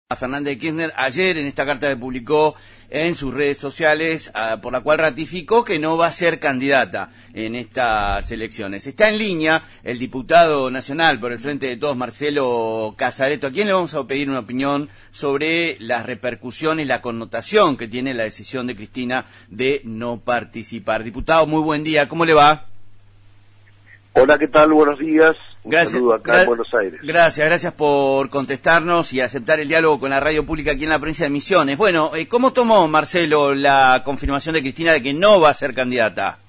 A Fernández de Kirchner ayer en esta carta que publicó en sus redes sociales, por la cual ratificó que no va a ser candidata en estas elecciones. Está en línea el diputado nacional por el Frente de Todos, Marcelo Casareto, a quien le vamos a pedir una opinión sobre las repercusiones, la connotación que tiene la decisión de Cristina de no participar. Diputado, muy buen día, ¿cómo le va? Hola, ¿qué tal? Buenos días. Gracias, saludo acá en Buenos Aires. Gracias por contestarnos y aceptar el diálogo con la radio pública aquí en la provincia de Misiones. Bueno, ¿cómo tomó Marcelo la confirmación de Cristina de que no va a ser candidata?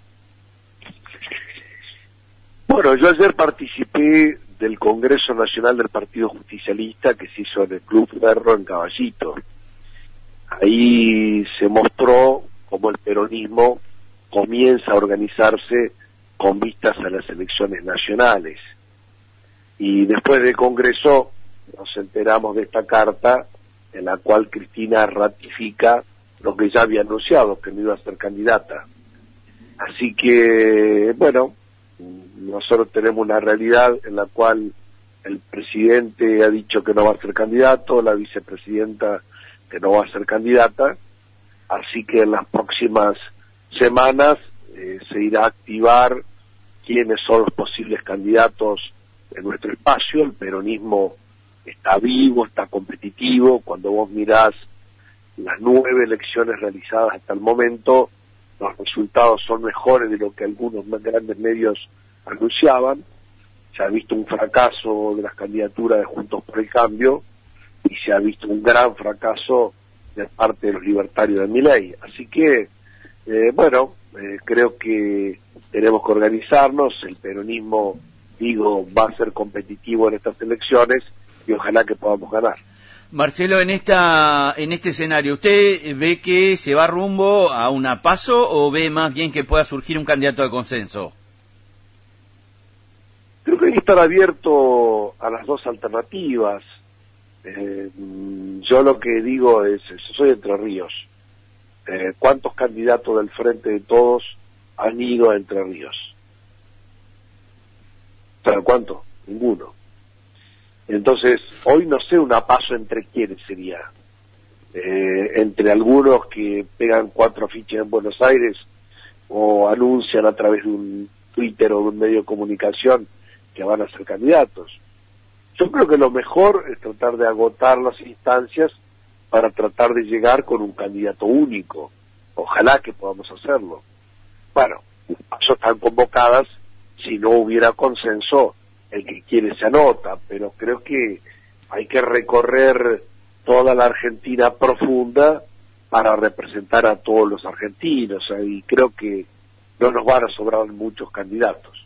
Bueno, yo ayer participé del Congreso Nacional del Partido Justicialista que se hizo en el Club Ferro en Caballito. Ahí se mostró cómo el peronismo comienza a organizarse con vistas a las elecciones nacionales. Y después del Congreso nos enteramos de esta carta en la cual Cristina ratifica lo que ya había anunciado, que no iba a ser candidata. Así que, bueno, nosotros tenemos una realidad en la cual el presidente ha dicho que no va a ser candidato, la vicepresidenta que no va a ser candidata, así que en las próximas semanas se irá a activar quiénes son los posibles candidatos en nuestro espacio. El peronismo está vivo, está competitivo. Cuando vos mirás las 9 elecciones realizadas hasta el momento, los resultados son mejores de lo que algunos más grandes medios anunciaban. Se ha visto un fracaso de las candidaturas de Juntos por el Cambio y se ha visto un gran fracaso de parte de los libertarios de Milei. Así que, creo que tenemos que organizarnos. El peronismo, va a ser competitivo en estas elecciones y ojalá que podamos ganar. Marcelo, en este escenario, ¿usted ve que se va rumbo a una PASO o ve más bien que pueda surgir un candidato de consenso? Creo que hay que estar abierto a las dos alternativas. Yo lo que digo es, soy de Entre Ríos. ¿Cuántos candidatos del Frente de Todos han ido a Entre Ríos? ¿Saben cuánto? Ninguno. Entonces, hoy no sé una PASO entre quiénes sería. Entre algunos que pegan 4 afiches en Buenos Aires o anuncian a través de un Twitter o de un medio de comunicación que van a ser candidatos. Yo creo que lo mejor es tratar de agotar las instancias para tratar de llegar con un candidato único. Ojalá que podamos hacerlo. Bueno, las PASO están convocadas. Si no hubiera consenso, el que quiere se anota, pero creo que hay que recorrer toda la Argentina profunda para representar a todos los argentinos, y creo que no nos van a sobrar muchos candidatos.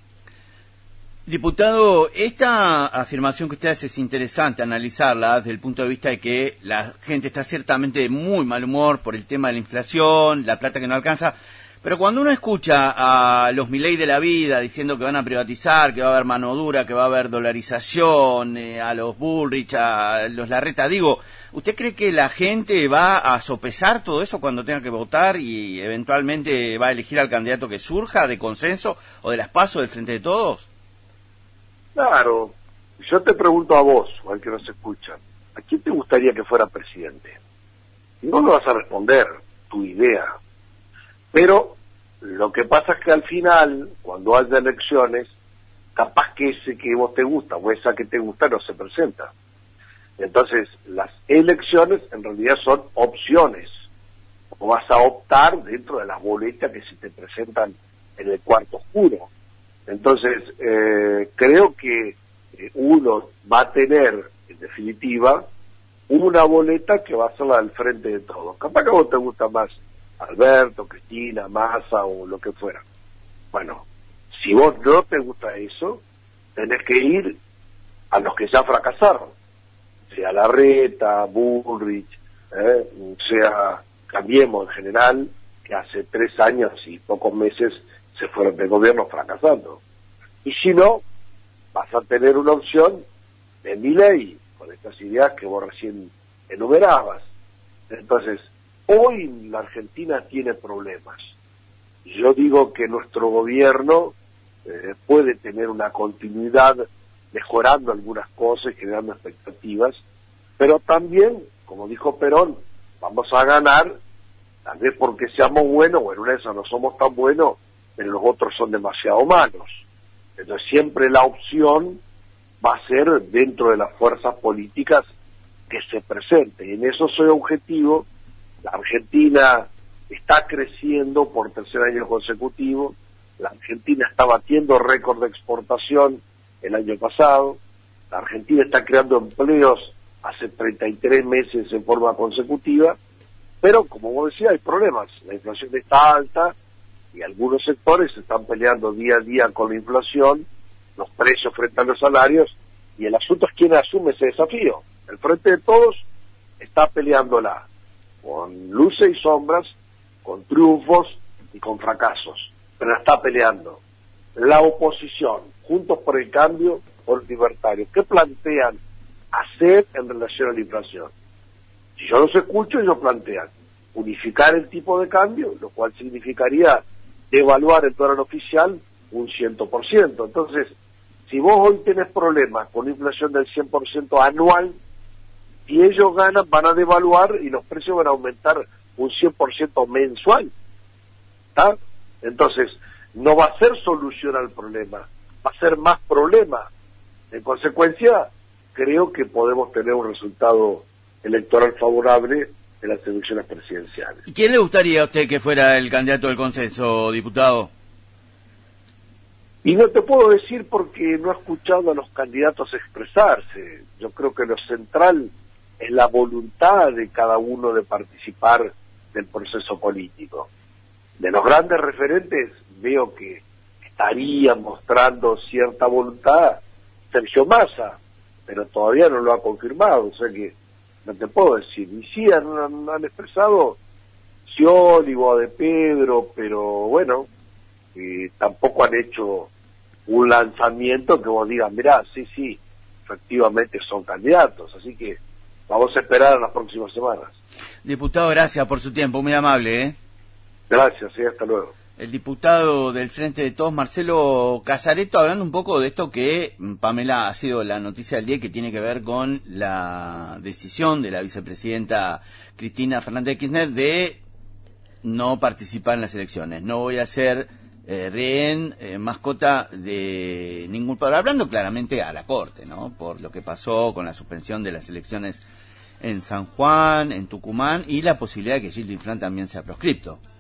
Diputado, esta afirmación que usted hace es interesante analizarla desde el punto de vista de que la gente está ciertamente de muy mal humor por el tema de la inflación, la plata que no alcanza. Pero cuando uno escucha a los Milei de la vida diciendo que van a privatizar, que va a haber mano dura, que va a haber dolarización, a los Bullrich, a los Larreta, ¿usted cree que la gente va a sopesar todo eso cuando tenga que votar y eventualmente va a elegir al candidato que surja de consenso o de las PASO del Frente de Todos? Claro, yo te pregunto a vos, o al que nos escucha, ¿a quién te gustaría que fuera presidente? No me vas a responder tu idea. Pero lo que pasa es que al final, cuando haya elecciones, capaz que ese que vos te gusta o esa que te gusta no se presenta. Entonces, las elecciones en realidad son opciones. O vas a optar dentro de las boletas que se te presentan en el cuarto oscuro. Entonces, creo que uno va a tener, en definitiva, una boleta que va a ser la del Frente de Todos. Capaz que a vos te gusta más Alberto, Cristina, Massa o lo que fuera. Bueno, si vos no te gusta eso, tenés que ir a los que ya fracasaron, sea Larreta, Bullrich, sea Cambiemos en general, que hace 3 años y pocos meses se fueron del gobierno fracasando. Y si no, vas a tener una opción de Milei, con estas ideas que vos recién enumerabas. Entonces, hoy la Argentina tiene problemas. Yo digo que nuestro gobierno puede tener una continuidad mejorando algunas cosas y generando expectativas, pero también como dijo Perón, vamos a ganar, tal vez porque seamos buenos, bueno, en eso no somos tan buenos, pero los otros son demasiado malos. Entonces siempre la opción va a ser dentro de las fuerzas políticas que se presente. Y en eso soy objetivo. La Argentina está creciendo por tercer año consecutivo. La Argentina está batiendo récord de exportación el año pasado. La Argentina está creando empleos hace 33 meses en forma consecutiva. Pero, como vos decías, hay problemas. La inflación está alta y algunos sectores se están peleando día a día con la inflación, los precios frente a los salarios, y el asunto es quién asume ese desafío. El Frente de Todos está peleándola con luces y sombras, con triunfos y con fracasos, pero la está peleando. La oposición, Juntos por el Cambio o los libertarios, ¿qué plantean hacer en relación a la inflación? Si yo los escucho, ellos plantean unificar el tipo de cambio, lo cual significaría devaluar el dólar oficial un 100%. Entonces, si vos hoy tenés problemas con una inflación del 100% anual, si ellos ganan, van a devaluar y los precios van a aumentar un 100% mensual. ¿Está? Entonces, no va a ser solución al problema, va a ser más problema. En consecuencia, creo que podemos tener un resultado electoral favorable en las elecciones presidenciales. ¿Quién le gustaría a usted que fuera el candidato del consenso, diputado? Y no te puedo decir porque no he escuchado a los candidatos expresarse. Yo creo que lo central es la voluntad de cada uno de participar del proceso político. De los grandes referentes veo que estaría mostrando cierta voluntad Sergio Massa, pero todavía no lo ha confirmado, o sea que no te puedo decir. Y sí han expresado Scioli, Boa de Pedro, pero bueno, tampoco han hecho un lanzamiento que vos digas, mirá, sí, efectivamente son candidatos, así que vamos a esperar en las próximas semanas. Diputado, gracias por su tiempo, muy amable, ¿eh? Gracias, hasta luego. El diputado del Frente de Todos, Marcelo Casareto, hablando un poco de esto que, Pamela, ha sido la noticia del día, que tiene que ver con la decisión de la vicepresidenta Cristina Fernández de Kirchner de no participar en las elecciones. No voy a ser rehén, mascota de ningún padre, hablando claramente a la Corte, ¿no? Por lo que pasó con la suspensión de las elecciones en San Juan, en Tucumán, y la posibilidad de que Gildo Infran también sea proscripto.